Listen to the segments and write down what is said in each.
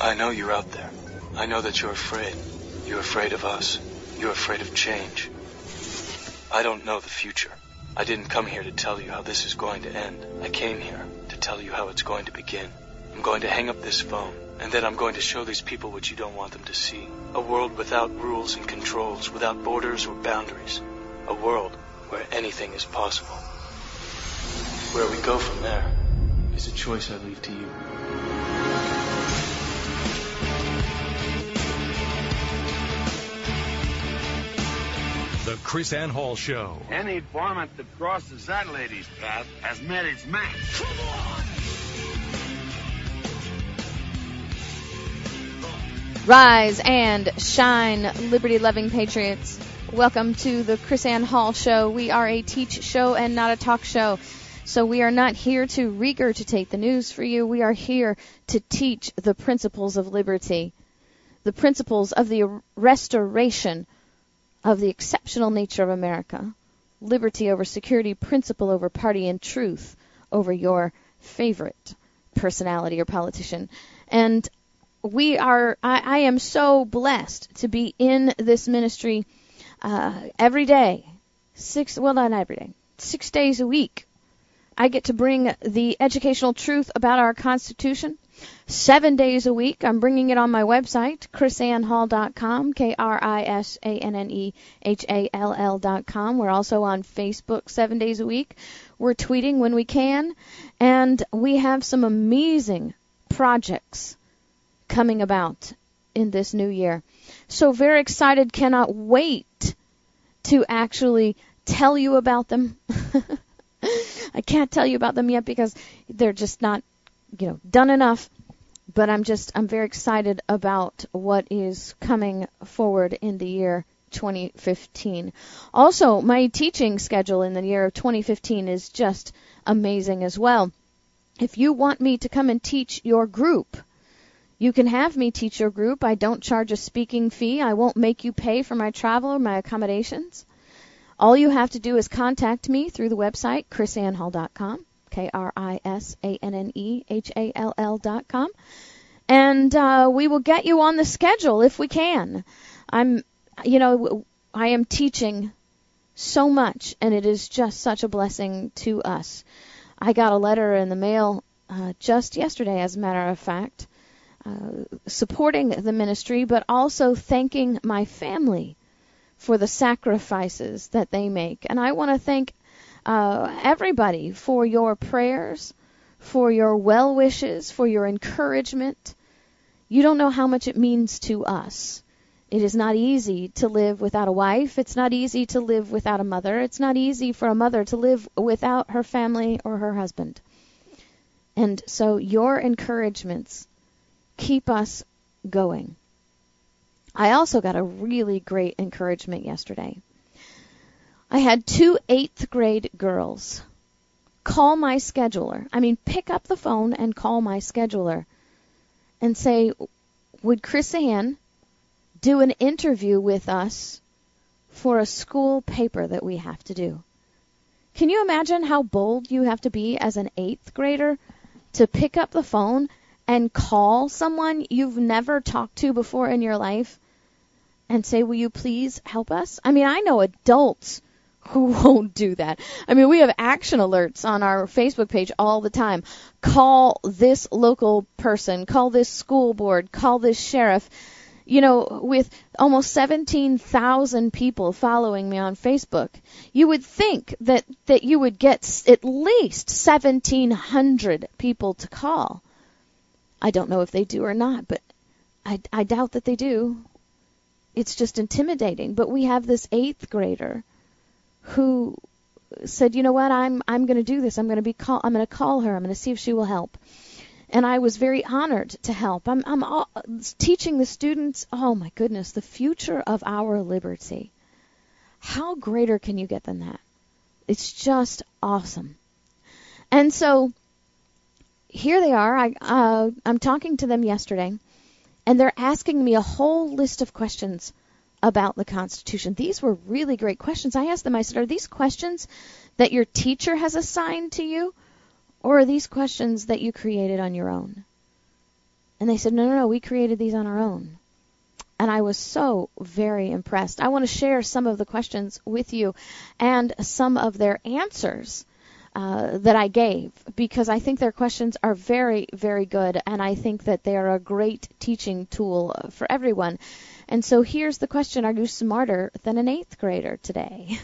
I know you're out there. I know that you're afraid. You're afraid of us. You're afraid of change. I don't know the future. I didn't come here to tell you how this is going to end. I came here to tell you how it's going to begin. I'm going to hang up this phone, and then I'm going to show these people what you don't want them to see. A world without rules and controls, without borders or boundaries. A world where anything is possible. Where we go from there is a choice I leave to you. The Chris Ann Hall Show. Any varmint that crosses that lady's path has met its match. Come on! Rise and shine, liberty-loving patriots. Welcome to the Chris Ann Hall Show. We are a teach show and not a talk show. So we are not here to regurgitate the news for you. We are here to teach the principles of liberty, the principles of the restoration of the exceptional nature of America, liberty over security, principle over party, and truth over your favorite personality or politician. And I am so blessed to be in this ministry every day, 6 days a week. I get to bring the educational truth about our Constitution 7 days a week. I'm bringing it on my website, chrisannhall.com, KRISANNEHALL.com. We're also on Facebook 7 days a week. We're tweeting when we can, and we have some amazing projects coming about in this new year. So very excited, cannot wait to actually tell you about them. I can't tell you about them yet because they're just not, done enough. But I'm very excited about what is coming forward in the year 2015. Also, my teaching schedule in the year of 2015 is just amazing as well. If you want me to come and teach your group, you can have me teach your group. I don't charge a speaking fee. I won't make you pay for my travel or my accommodations. All you have to do is contact me through the website, chrisannhall.com, KRISANNEHALL.com, and we will get you on the schedule if we can. I am teaching so much, and it is just such a blessing to us. I got a letter in the mail just yesterday, as a matter of fact, supporting the ministry, but also thanking my family for the sacrifices that they make. And I want to thank everybody for your prayers, for your well wishes, for your encouragement. You don't know how much it means to us. It is not easy to live without a wife. It's not easy to live without a mother. It's not easy for a mother to live without her family or her husband. And so your encouragements keep us going. I also got a really great encouragement yesterday. I had 2 8th grade girls call my scheduler. Pick up the phone and call my scheduler and say, would Chris Ann do an interview with us for a school paper that we have to do? Can you imagine how bold you have to be as an 8th grader to pick up the phone and call someone you've never talked to before in your life and say, will you please help us? I know adults who won't do that. We have action alerts on our Facebook page all the time. Call this local person, call this school board, call this sheriff. With almost 17,000 people following me on Facebook, you would think that you would get at least 1,700 people to call. I don't know if they do or not, but I doubt that they do. It's just intimidating. But we have this 8th grader who said, you know what, I'm going to do this. I'm going to call her. I'm going to see if she will help. And I was very honored to help. I'm teaching the students, oh my goodness, the future of our liberty. How greater can you get than that? It's just awesome. And so here they are. I'm talking to them yesterday, and they're asking me a whole list of questions about the Constitution. These were really great questions. I asked them, I said, are these questions that your teacher has assigned to you, or are these questions that you created on your own? And they said, no, we created these on our own. And I was so very impressed. I want to share some of the questions with you and some of their answers that I gave, because I think their questions are very, very good, and I think that they are a great teaching tool for everyone. And so here's the question: are you smarter than an 8th grader today?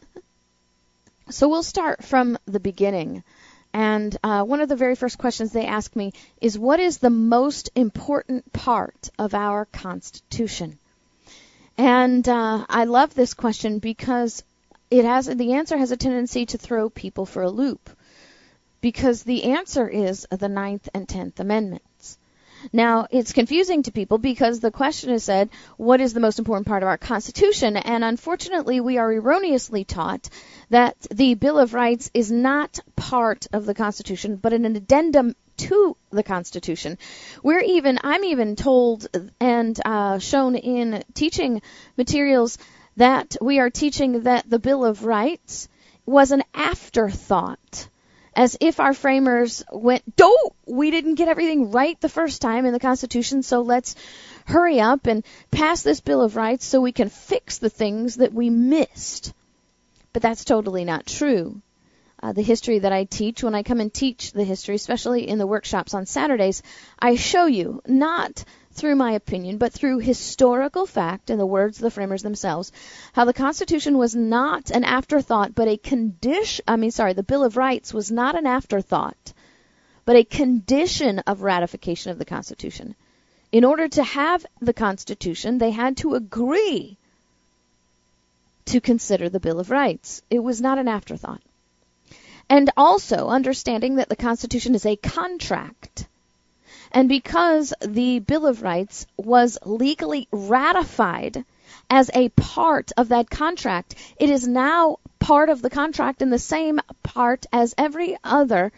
So we'll start from the beginning. And one of the very first questions they asked me is, what is the most important part of our Constitution? And I love this question because the answer has a tendency to throw people for a loop, because the answer is the 9th and 10th Amendments. Now, it's confusing to people because the question is said, what is the most important part of our Constitution? And unfortunately, we are erroneously taught that the Bill of Rights is not part of the Constitution, but an addendum to the Constitution. I'm even told and shown in teaching materials that we are teaching that the Bill of Rights was an afterthought, as if our framers went, we didn't get everything right the first time in the Constitution, so let's hurry up and pass this Bill of Rights so we can fix the things that we missed. But that's totally not true. The history that I teach, when I come and teach the history, especially in the workshops on Saturdays, I show you, not through my opinion, but through historical fact and the words of the framers themselves, how the Constitution was not an afterthought, but the Bill of Rights was not an afterthought, but a condition of ratification of the Constitution. In order to have the Constitution, they had to agree to consider the Bill of Rights. It was not an afterthought. And also understanding that the Constitution is a contract. And because the Bill of Rights was legally ratified as a part of that contract, it is now part of the contract in the same part as every other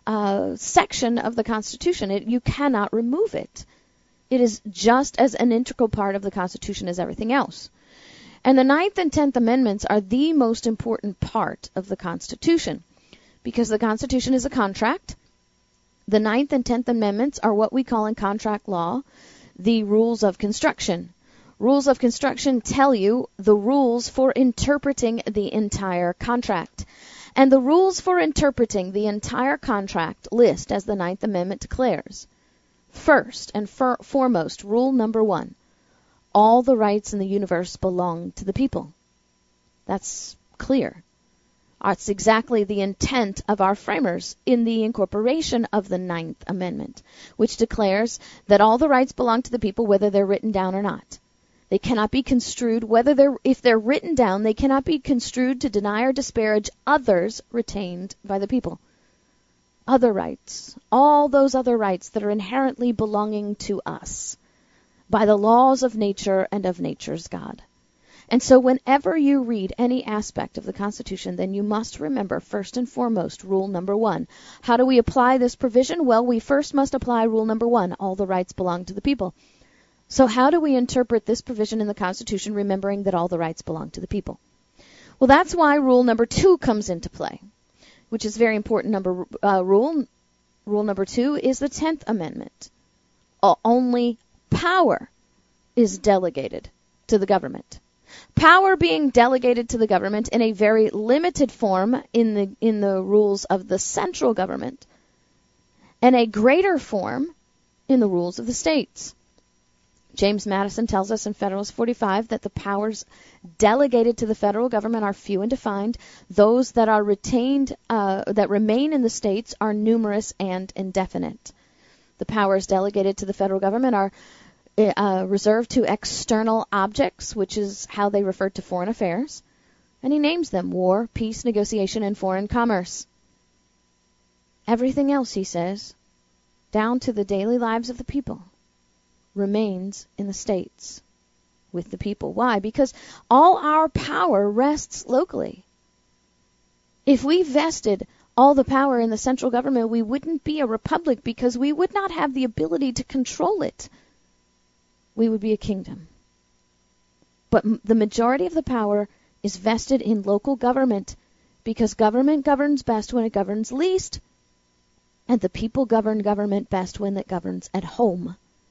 section of the Constitution. You cannot remove it. It is just as an integral part of the Constitution as everything else. And the 9th and 10th Amendments are the most important part of the Constitution, because the Constitution is a contract. The 9th and 10th Amendments are what we call in contract law the rules of construction. Rules of construction tell you the rules for interpreting the entire contract. And the rules for interpreting the entire contract list, as the 9th Amendment declares. First and foremost, rule number 1, all the rights in the universe belong to the people. That's clear. That's exactly the intent of our framers in the incorporation of the 9th Amendment, which declares that all the rights belong to the people, whether they're written down or not. They cannot be construed, if they're written down, they cannot be construed to deny or disparage others retained by the people. Other rights, all those other rights that are inherently belonging to us by the laws of nature and of nature's God. And so whenever you read any aspect of the Constitution, then you must remember, first and foremost, rule number 1. How do we apply this provision? Well, we first must apply rule number 1. All the rights belong to the people. So how do we interpret this provision in the Constitution, remembering that all the rights belong to the people? Well, that's why rule number 2 comes into play, which is very important rule. Rule number 2 is the 10th Amendment. Only power is delegated to the government. Power being delegated to the government in a very limited form in the rules of the central government, and a greater form in the rules of the states. James Madison tells us in Federalist 45 that the powers delegated to the federal government are few and defined. Those that are retained, that remain in the states, are numerous and indefinite. The powers delegated to the federal government are reserved to external objects, which is how they refer to foreign affairs. And he names them: war, peace, negotiation, and foreign commerce. Everything else, he says, down to the daily lives of the people, remains in the states with the people. Why? Because all our power rests locally. If we vested all the power in the central government, we wouldn't be a republic, because we would not have the ability to control it. We would be a kingdom. But the majority of the power is vested in local government, because government governs best when it governs least, and the people govern government best when it governs at home.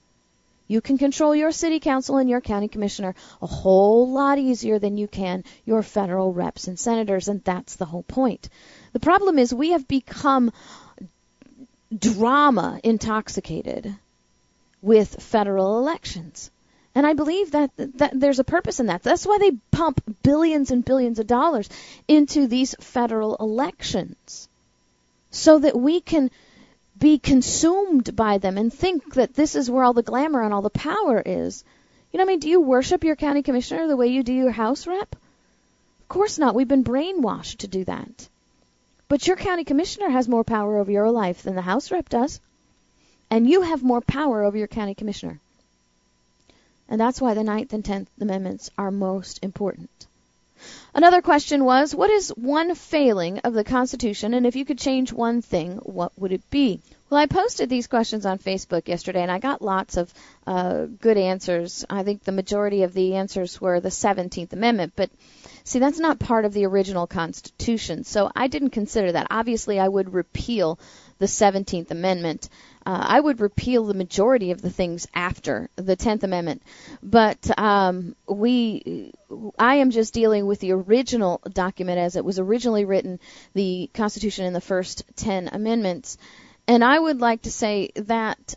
You can control your city council and your county commissioner a whole lot easier than you can your federal reps and senators, and that's the whole point. The problem is we have become drama intoxicated with federal elections. And I believe that there's a purpose in that. That's why they pump billions and billions of dollars into these federal elections, so that we can be consumed by them and think that this is where all the glamour and all the power is. You know what I mean? Do you worship your county commissioner the way you do your House rep? Of course not. We've been brainwashed to do that. But your county commissioner has more power over your life than the House rep does. And you have more power over your county commissioner. And that's why the 9th and 10th Amendments are most important. Another question was, what is one failing of the Constitution, and if you could change one thing, what would it be? Well, I posted these questions on Facebook yesterday, and I got lots of good answers. I think the majority of the answers were the 17th Amendment, but see, that's not part of the original Constitution, so I didn't consider that. Obviously, I would repeal the 17th Amendment. I would repeal the majority of the things after the 10th Amendment. But I am just dealing with the original document as it was originally written, the Constitution in the first 10 amendments. And I would like to say that,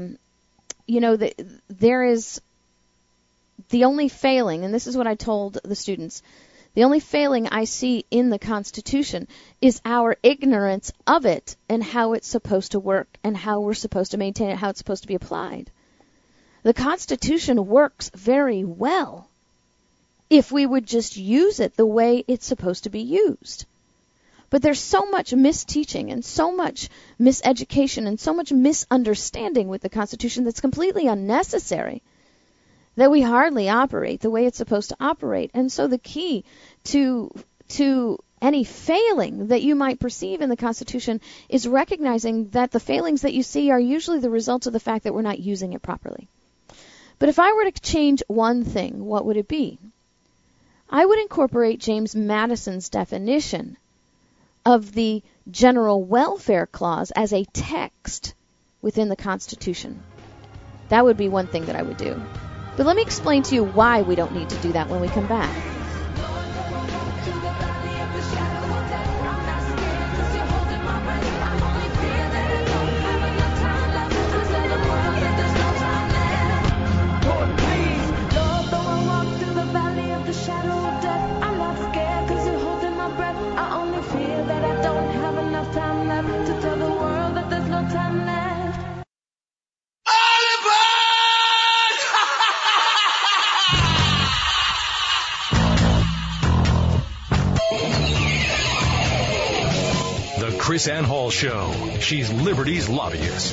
there is the only failing, and this is what I told the students, the only failing I see in the Constitution is our ignorance of it and how it's supposed to work and how we're supposed to maintain it, how it's supposed to be applied. The Constitution works very well if we would just use it the way it's supposed to be used. But there's so much misteaching and so much miseducation and so much misunderstanding with the Constitution that's completely unnecessary, that we hardly operate the way it's supposed to operate. And so the key to any failing that you might perceive in the Constitution is recognizing that the failings that you see are usually the result of the fact that we're not using it properly. But if I were to change one thing, what would it be? I would incorporate James Madison's definition of the General Welfare Clause as a text within the Constitution. That would be one thing that I would do. But let me explain to you why we don't need to do that when we come back. Chris Ann Hall Show. She's Liberty's lobbyist.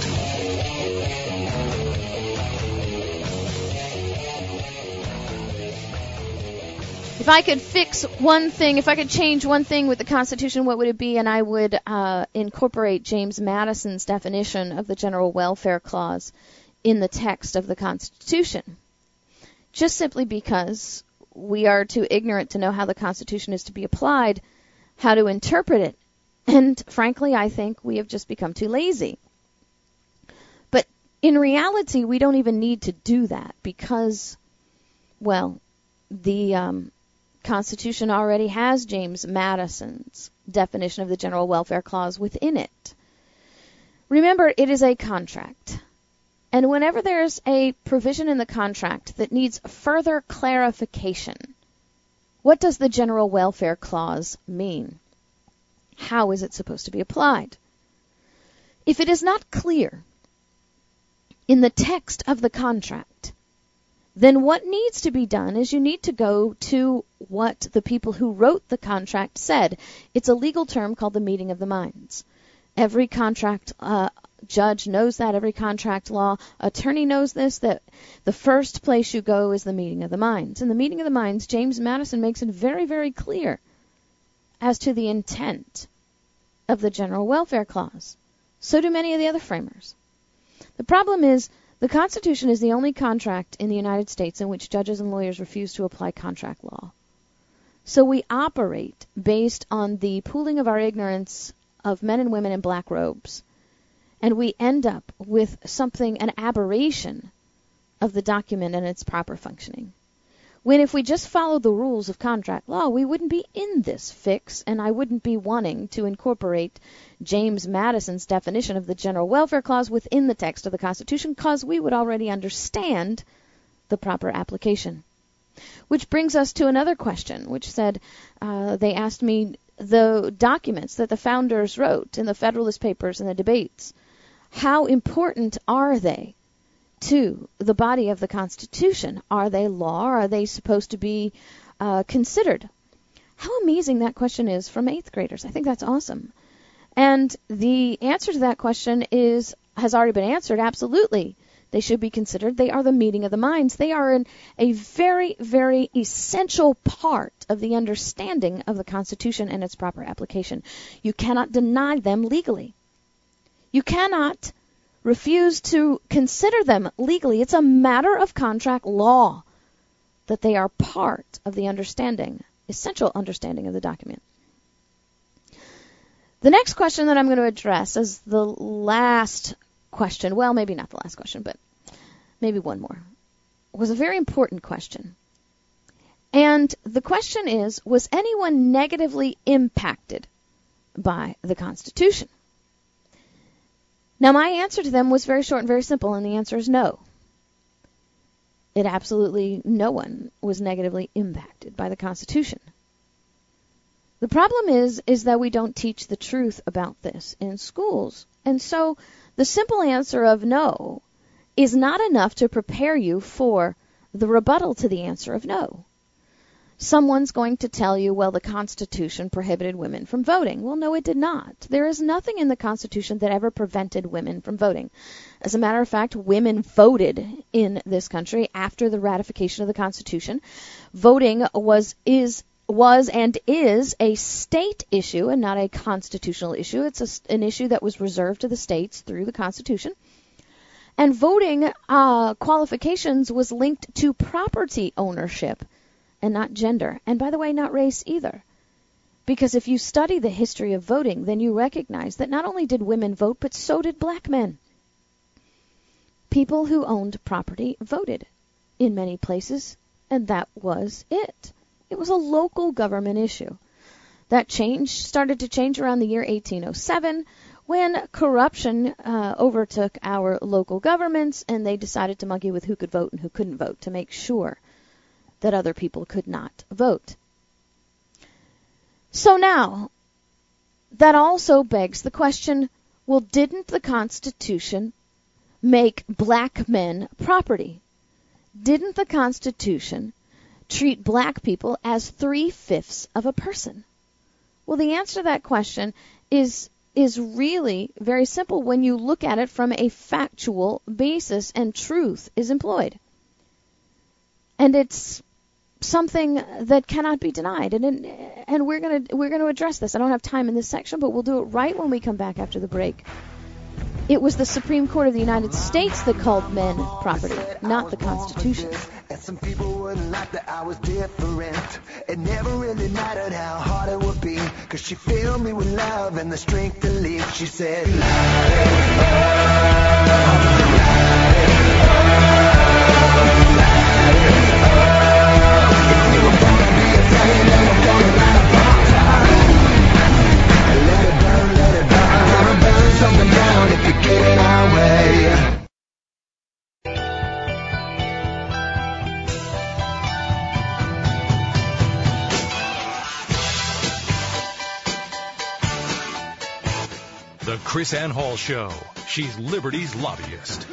If I could fix one thing, if I could change one thing with the Constitution, what would it be? And I would incorporate James Madison's definition of the General Welfare Clause in the text of the Constitution. Just simply because we are too ignorant to know how the Constitution is to be applied, how to interpret it. And frankly, I think we have just become too lazy. But in reality, we don't even need to do that because, well, the Constitution already has James Madison's definition of the General Welfare Clause within it. Remember, it is a contract. And whenever there's a provision in the contract that needs further clarification, what does the General Welfare Clause mean? How is it supposed to be applied? If it is not clear in the text of the contract, then what needs to be done is you need to go to what the people who wrote the contract said. It's a legal term called the meeting of the minds. Every contract judge knows that. Every contract law attorney knows this, that the first place you go is the meeting of the minds. In the meeting of the minds, James Madison makes it very, very clear as to the intent of the General Welfare Clause. So do many of the other framers. The problem is the Constitution is the only contract in the United States in which judges and lawyers refuse to apply contract law. So we operate based on the pooling of our ignorance of men and women in black robes, and we end up with something, an aberration of the document and its proper functioning. When if we just followed the rules of contract law, we wouldn't be in this fix, and I wouldn't be wanting to incorporate James Madison's definition of the General Welfare Clause within the text of the Constitution, because we would already understand the proper application. Which brings us to another question, which said, they asked me the documents that the founders wrote in the Federalist Papers and the debates, how important are they to the body of the Constitution? Are they law? Are they supposed to be considered? How amazing that question is from 8th graders. I think that's awesome. And the answer to that question has already been answered. Absolutely. They should be considered. They are the meeting of the minds. They are a very, very essential part of the understanding of the Constitution and its proper application. You cannot deny them legally. You cannot refuse to consider them legally. It's a matter of contract law that they are part of the essential understanding of the document. The next question that I'm going to address is the last question. Well, maybe not the last question, but maybe one more. It was a very important question. And the question is, was anyone negatively impacted by the Constitution? Now, my answer to them was very short and very simple, and the answer is no. No one was negatively impacted by the Constitution. The problem is that we don't teach the truth about this in schools. And so the simple answer of no is not enough to prepare you for the rebuttal to the answer of no. Someone's going to tell you, well, the Constitution prohibited women from voting. Well, no, it did not. There is nothing in the Constitution that ever prevented women from voting. As a matter of fact, women voted in this country after the ratification of the Constitution. Voting was and is a state issue and not a constitutional issue. It's an issue that was reserved to the states through the Constitution. And voting qualifications was linked to property ownership and not gender. And by the way, not race either. Because if you study the history of voting, then you recognize that not only did women vote, but so did black men. People who owned property voted in many places, and that was it. It was a local government issue. That started to change around the year 1807 when corruption overtook our local governments, and they decided to monkey with who could vote and who couldn't vote to make sure that other people could not vote. So now, that also begs the question, well, didn't the Constitution make black men property? Didn't the Constitution treat black people as 3/5 of a person? Well, the answer to that question is really very simple when you look at it from a factual basis and truth is employed. And it's something that cannot be denied, and we're going to address this. I don't have time in this section, but we'll do it right when we come back after the break. It was the Supreme Court of the United States that called men property, not the Constitution. And some people wouldn't like that I was different. It never really mattered how hard it would be, 'cause she filled me with love and the strength to live. She said, something down if you get in our way. The Chris Ann Hall Show. She's Liberty's lobbyist.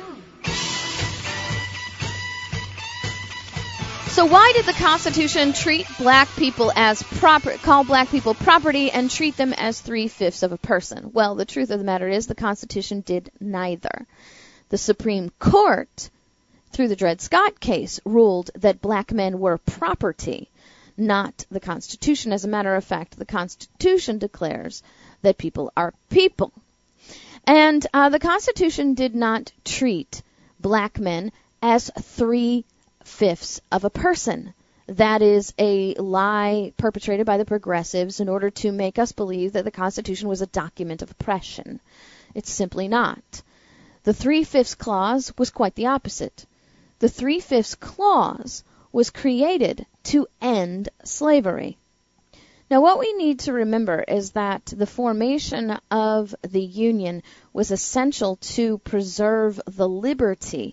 So why did the Constitution treat black people as call black people property and treat them as 3/5 of a person? Well, the truth of the matter is the Constitution did neither. The Supreme Court, through the Dred Scott case, ruled that black men were property, not the Constitution. As a matter of fact, the Constitution declares that people are people. And the Constitution did not treat black men as 3/5 of a person. That is a lie perpetrated by the progressives in order to make us believe that the Constitution was a document of oppression. It's simply not. The 3/5 clause was quite the opposite. The 3/5 clause was created to end slavery. Now, what we need to remember is that the formation of the Union was essential to preserve the liberty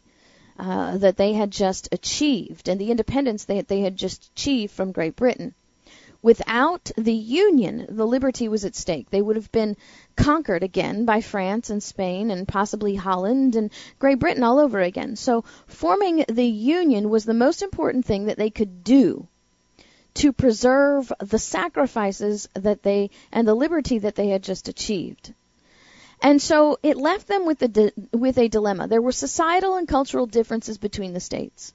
that they had just achieved and the independence that they had just achieved from Great Britain. Without the Union, the liberty was at stake. They would have been conquered again by France and Spain and possibly Holland and Great Britain all over again. So forming the Union was the most important thing that they could do to preserve the sacrifices that they and the liberty that they had just achieved. And so it left them with a dilemma. There were societal and cultural differences between the states.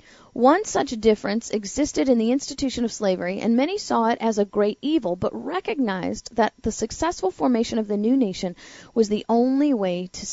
One such difference existed in the institution of slavery, and many saw it as a great evil, but recognized that the successful formation of the new nation was the only way to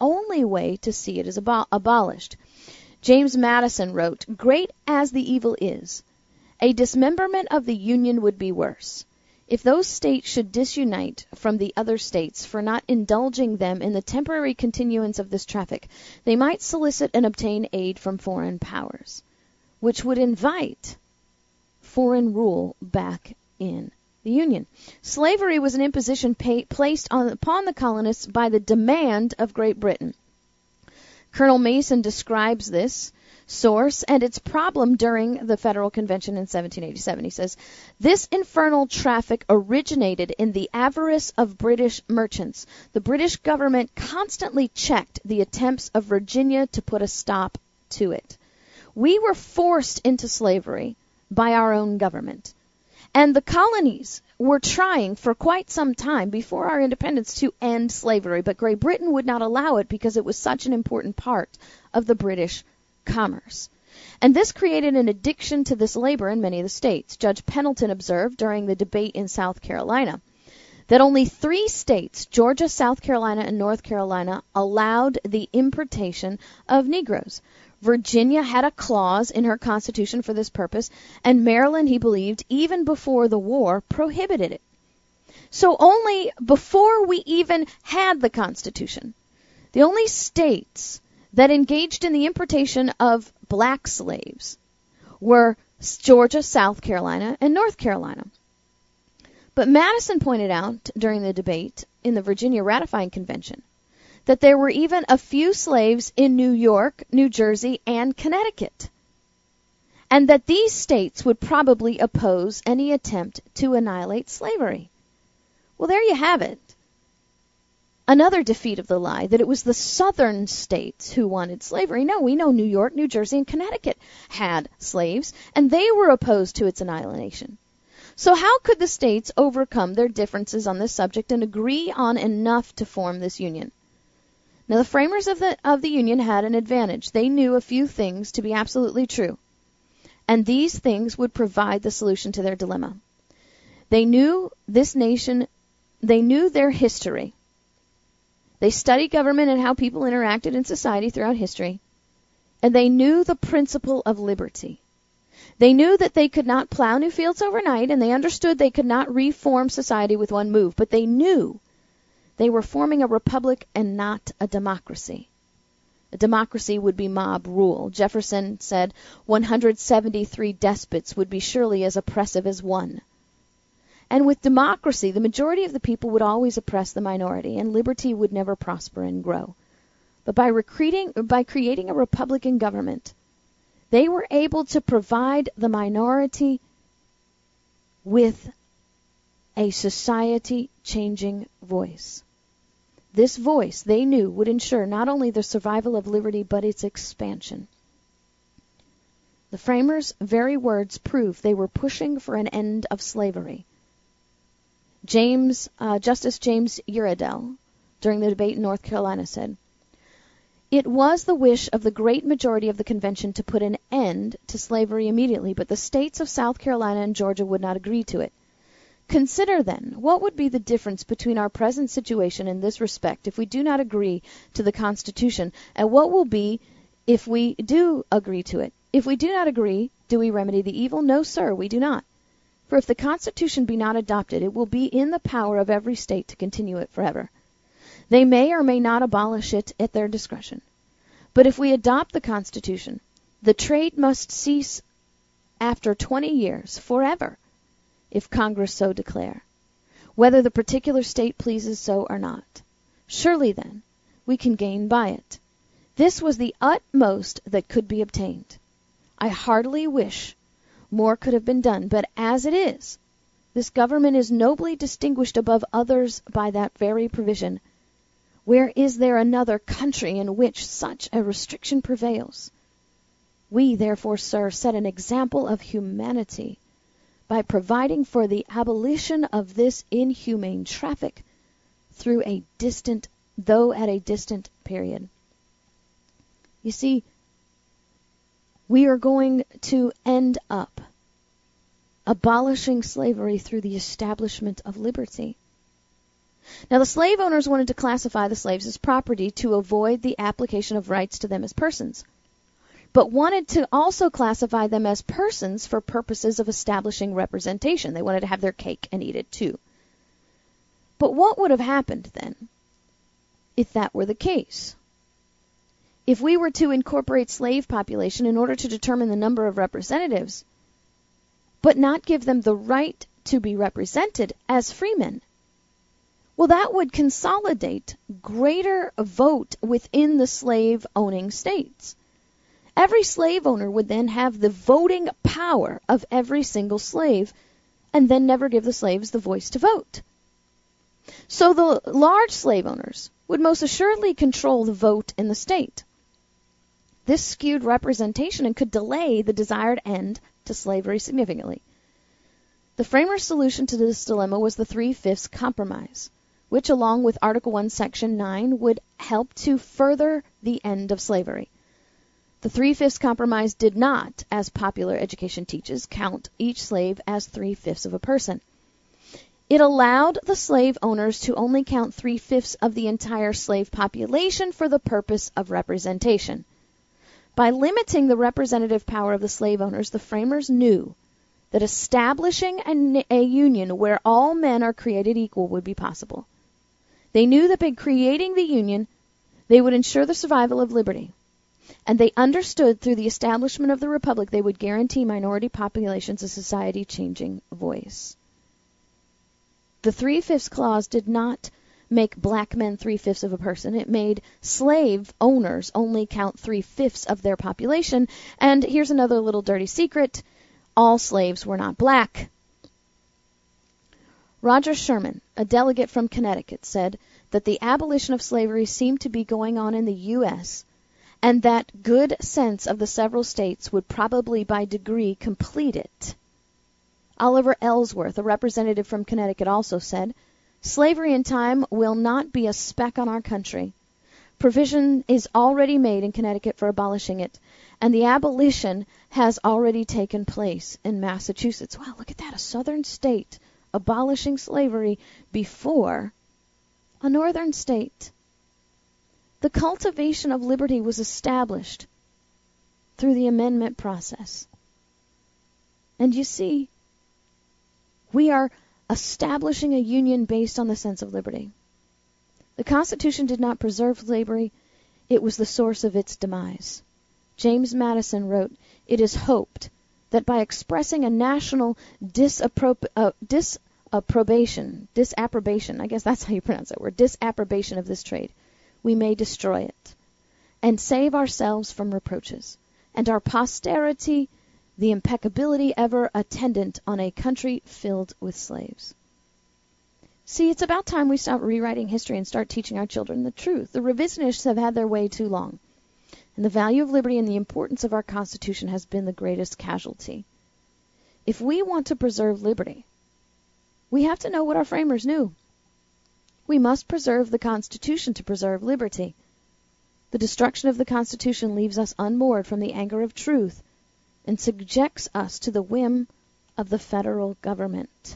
see it as abolished. James Madison wrote, "Great as the evil is, a dismemberment of the Union would be worse. If those states should disunite from the other states for not indulging them in the temporary continuance of this traffic, they might solicit and obtain aid from foreign powers, which would invite foreign rule back in the Union." Slavery was an imposition placed upon the colonists by the demand of Great Britain. Colonel Mason describes this source and its problem during the Federal Convention in 1787. He says, "This infernal traffic originated in the avarice of British merchants. The British government constantly checked the attempts of Virginia to put a stop to it. We were forced into slavery by our own government. And the colonies were trying for quite some time before our independence to end slavery, but Great Britain would not allow it because it was such an important part of the British commerce. And this created an addiction to this labor in many of the states." Judge Pendleton observed during the debate in South Carolina that only 3 states, Georgia, South Carolina, and North Carolina, allowed the importation of Negroes. Virginia had a clause in her constitution for this purpose, and Maryland, he believed, even before the war, prohibited it. So only before we even had the Constitution, the only states that engaged in the importation of black slaves were Georgia, South Carolina, and North Carolina. But Madison pointed out during the debate in the Virginia Ratifying Convention that there were even a few slaves in New York, New Jersey, and Connecticut, and that these states would probably oppose any attempt to annihilate slavery. Well, there you have it. Another defeat of the lie, that it was the southern states who wanted slavery. No, we know New York, New Jersey, and Connecticut had slaves, and they were opposed to its annihilation. So how could the states overcome their differences on this subject and agree on enough to form this union? Now, the framers of the union had an advantage. They knew a few things to be absolutely true, and these things would provide the solution to their dilemma. They knew this nation, they knew their history. They studied government and how people interacted in society throughout history. And they knew the principle of liberty. They knew that they could not plow new fields overnight, and they understood they could not reform society with one move. But they knew they were forming a republic and not a democracy. A democracy would be mob rule. Jefferson said 173 despots would be surely as oppressive as one. And with democracy, the majority of the people would always oppress the minority, and liberty would never prosper and grow. But by creating a republican government, they were able to provide the minority with a society-changing voice. This voice, they knew, would ensure not only the survival of liberty, but its expansion. The framers' very words prove they were pushing for an end of slavery. Justice James Uredell, during the debate in North Carolina, said, "It was the wish of the great majority of the convention to put an end to slavery immediately, but the states of South Carolina and Georgia would not agree to it. Consider, then, what would be the difference between our present situation in this respect if we do not agree to the Constitution, and what will be if we do agree to it? If we do not agree, do we remedy the evil? No, sir, we do not. For if the Constitution be not adopted, it will be in the power of every state to continue it forever. They may or may not abolish it at their discretion. But if we adopt the Constitution, The trade must cease after 20 years, forever, if Congress so declare, whether the particular state pleases so or not. Surely, then, we can gain by it. This was the utmost that could be obtained. I heartily wish more could have been done, but as it is, this government is nobly distinguished above others by that very provision. Where is there another country in which such a restriction prevails? We, therefore, sir, set an example of humanity by providing for the abolition of this inhumane traffic through a distant, though at a distant period. You see, we are going to end up abolishing slavery through the establishment of liberty. Now, the slave owners wanted to classify the slaves as property to avoid the application of rights to them as persons, but wanted to also classify them as persons for purposes of establishing representation. They wanted to have their cake and eat it too. But what would have happened then if that were the case? If we were to incorporate slave population in order to determine the number of representatives, but not give them the right to be represented as freemen, well, that would consolidate greater vote within the slave-owning states. Every slave owner would then have the voting power of every single slave, and then never give the slaves the voice to vote. So the large slave owners would most assuredly control the vote in the state. This skewed representation and could delay the desired end to slavery significantly. The framers' solution to this dilemma was the 3/5 compromise, which, along with Article 1, Section 9, would help to further the end of slavery. The 3/5 compromise did not, as popular education teaches, count each slave as 3/5 of a person. It allowed the slave owners to only count 3/5 of the entire slave population for the purpose of representation. By limiting the representative power of the slave owners, the framers knew that establishing a union where all men are created equal would be possible. They knew that by creating the union, they would ensure the survival of liberty. And they understood through the establishment of the Republic they would guarantee minority populations a society-changing voice. The 3/5 clause did not make black men 3/5 of a person. It made slave owners only count 3/5 of their population. And here's another little dirty secret. All slaves were not black. Roger Sherman, a delegate from Connecticut, said that the abolition of slavery seemed to be going on in the U.S., and that good sense of the several states would probably by degree complete it. Oliver Ellsworth, a representative from Connecticut, also said, "Slavery in time will not be a speck on our country. Provision is already made in Connecticut for abolishing it, and the abolition has already taken place in Massachusetts." Wow, look at that, a southern state abolishing slavery before a northern state. The cultivation of liberty was established through the amendment process. And you see, we are establishing a union based on the sense of liberty. The Constitution did not preserve slavery, it was the source of its demise. James Madison wrote, "It is hoped that by expressing a national disapprobation, I guess that's how you pronounce that word, disapprobation of this trade, we may destroy it, and save ourselves from reproaches, and our posterity the impeccability ever attendant on a country filled with slaves." See, it's about time we stop rewriting history and start teaching our children the truth. The revisionists have had their way too long, and the value of liberty and the importance of our Constitution has been the greatest casualty. If we want to preserve liberty, we have to know what our framers knew. We must preserve the Constitution to preserve liberty. The destruction of the Constitution leaves us unmoored from the anger of truth and subjects us to the whim of the federal government.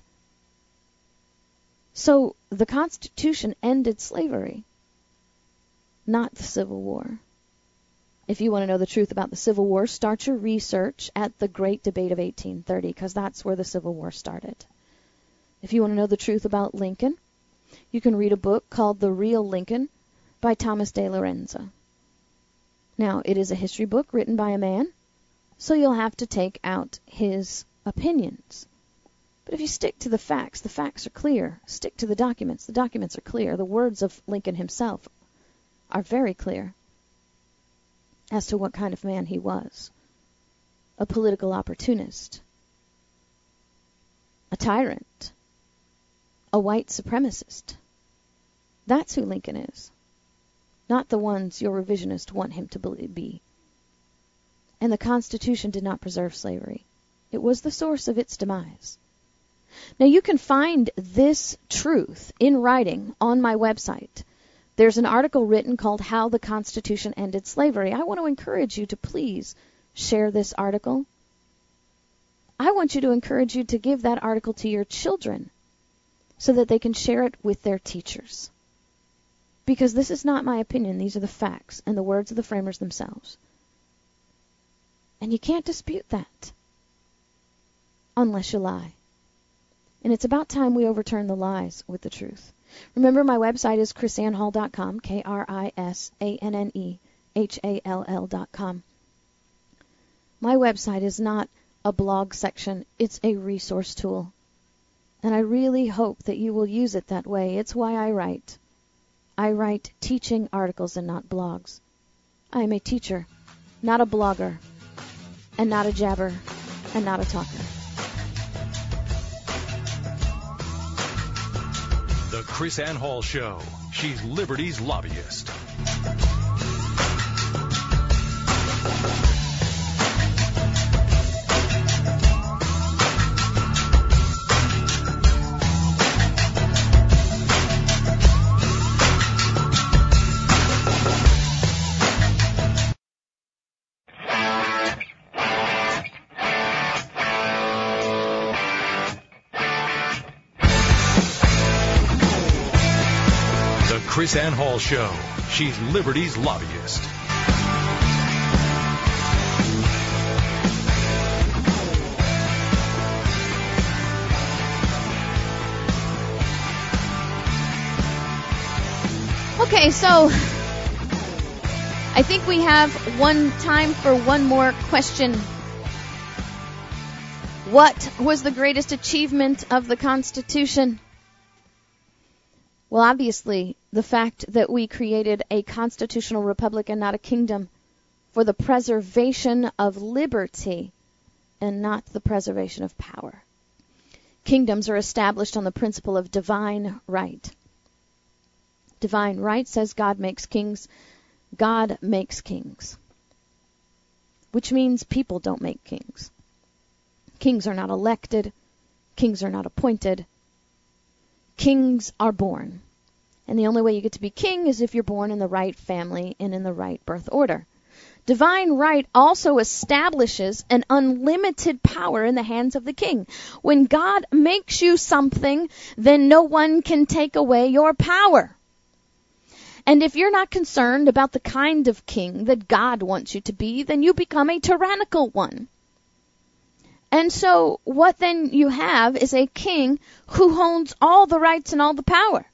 So the Constitution ended slavery, not the Civil War. If you want to know the truth about the Civil War, start your research at the Great Debate of 1830, because that's where the Civil War started. If you want to know the truth about Lincoln, you can read a book called The Real Lincoln by Thomas de Lorenzo. Now, it is a history book written by a man So you'll have to take out his opinions. But if you stick to the facts are clear. Stick to the documents are clear. The words of Lincoln himself are very clear as to what kind of man he was. A political opportunist, a tyrant, a white supremacist. That's who Lincoln is, not the ones your revisionists want him to be. And the Constitution did not preserve slavery. It was the source of its demise. Now you can find this truth in writing on my website. There's an article written called How the Constitution Ended Slavery. I want to encourage you to please share this article. I want you to encourage you to give that article to your children so that they can share it with their teachers. Because this is not my opinion. These are the facts and the words of the framers themselves. And you can't dispute that unless you lie. And it's about time we overturn the lies with the truth. Remember, my website is krisannehall.com, KrisAnnehall.com. My website is not a blog section. It's a resource tool. And I really hope that you will use it that way. It's why I write. I write teaching articles and not blogs. I am a teacher, not a blogger, and not a jabber, and not a talker. The KrisAnne Hall Show. She's Liberty's lobbyist. KrisAnne Hall Show. She's Liberty's lobbyist. Okay, so I think we have time for one more question. What was the greatest achievement of the Constitution? Well, obviously, the fact that we created a constitutional republic and not a kingdom for the preservation of liberty and not the preservation of power. Kingdoms are established on the principle of divine right. Divine right says God makes kings. God makes kings, which means people don't make kings. Kings are not elected. Kings are not appointed. Kings are born. And the only way you get to be king is if you're born in the right family and in the right birth order. Divine right also establishes an unlimited power in the hands of the king. When God makes you something, then no one can take away your power. And if you're not concerned about the kind of king that God wants you to be, then you become a tyrannical one. And so what then you have is a king who holds all the rights and all the power.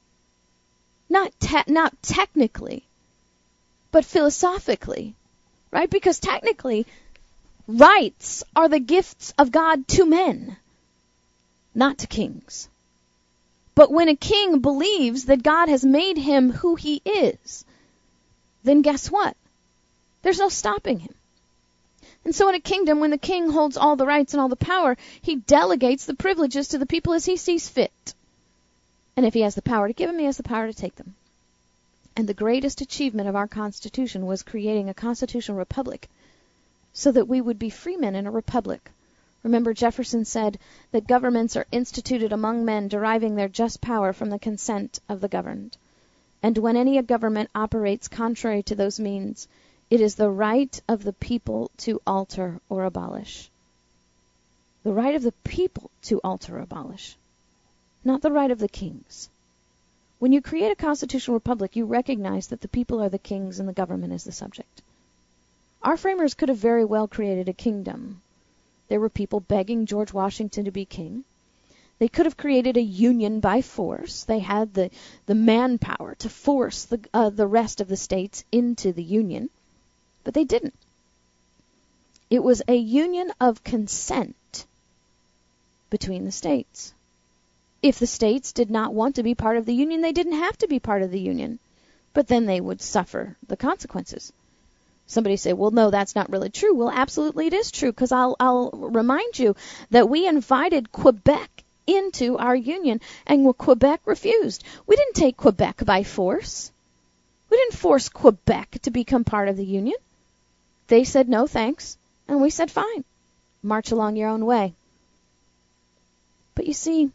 Not technically, but philosophically, right? Because technically, rights are the gifts of God to men, not to kings. But when a king believes that God has made him who he is, then guess what? There's no stopping him. And so in a kingdom, when the king holds all the rights and all the power, he delegates the privileges to the people as he sees fit. And if he has the power to give them, he has the power to take them. And the greatest achievement of our Constitution was creating a constitutional republic so that we would be free men in a republic. Remember, Jefferson said that governments are instituted among men deriving their just power from the consent of the governed. And when any government operates contrary to those means, it is the right of the people to alter or abolish. The right of the people to alter or abolish, not the right of the kings. When you create a constitutional republic, you recognize that the people are the kings and the government is the subject. Our framers could have very well created a kingdom. There were people begging George Washington to be king. They could have created a union by force. They had the manpower to force the rest of the states into the union. But they didn't. It was a union of consent between the states. If the states did not want to be part of the union, they didn't have to be part of the union. But then they would suffer the consequences. Somebody say, well, no, that's not really true. Well, absolutely it is true, because I'll remind you that we invited Quebec into our union, and Quebec refused. We didn't take Quebec by force. We didn't force Quebec to become part of the union. They said no thanks, and we said fine. March along your own way. But you see,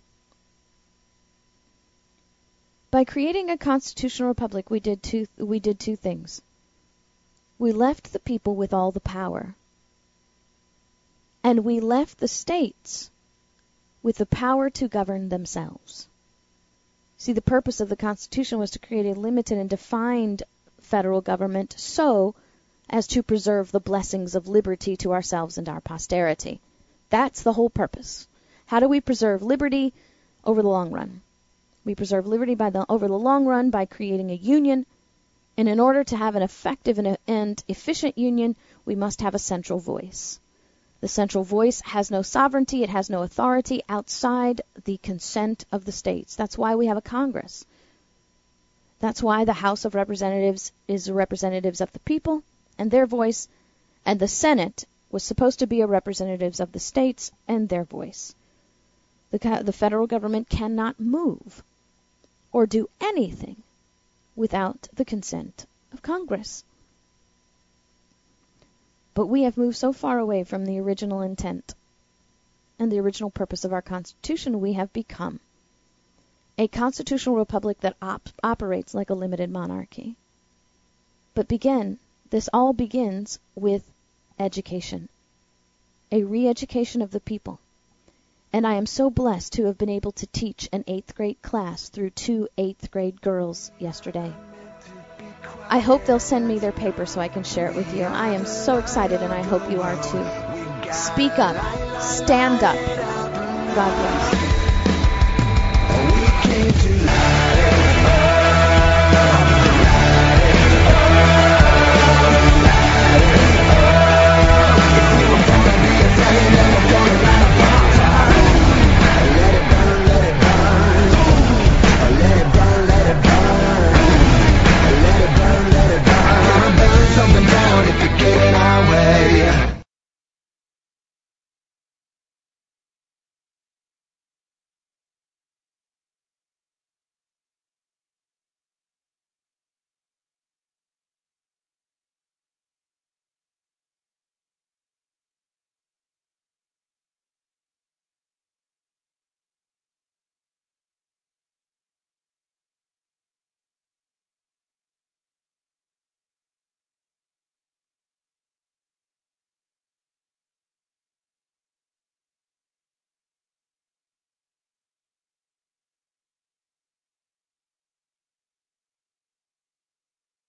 by creating a constitutional republic, we did two things. We left the people with all the power, and we left the states with the power to govern themselves. See, the purpose of the Constitution was to create a limited and defined federal government so as to preserve the blessings of liberty to ourselves and our posterity. That's the whole purpose. How do we preserve liberty over the long run? We preserve liberty over the long run by creating a union, and in order to have an effective and efficient union, we must have a central voice. The central voice has no sovereignty, it has no authority outside the consent of the states. That's why we have a Congress. That's why the House of Representatives is the representatives of the people and their voice, and the Senate was supposed to be a representatives of the states and their voice. The federal government cannot move or do anything without the consent of Congress. But we have moved so far away from the original intent and the original purpose of our Constitution, we have become a constitutional republic that operates like a limited monarchy. But this all begins with education, a re-education of the people. And I am so blessed to have been able to teach an 8th grade class through 2 8th grade girls yesterday. I hope they'll send me their paper so I can share it with you. I am so excited, and I hope you are too. Speak up. Stand up. God bless. We came to life.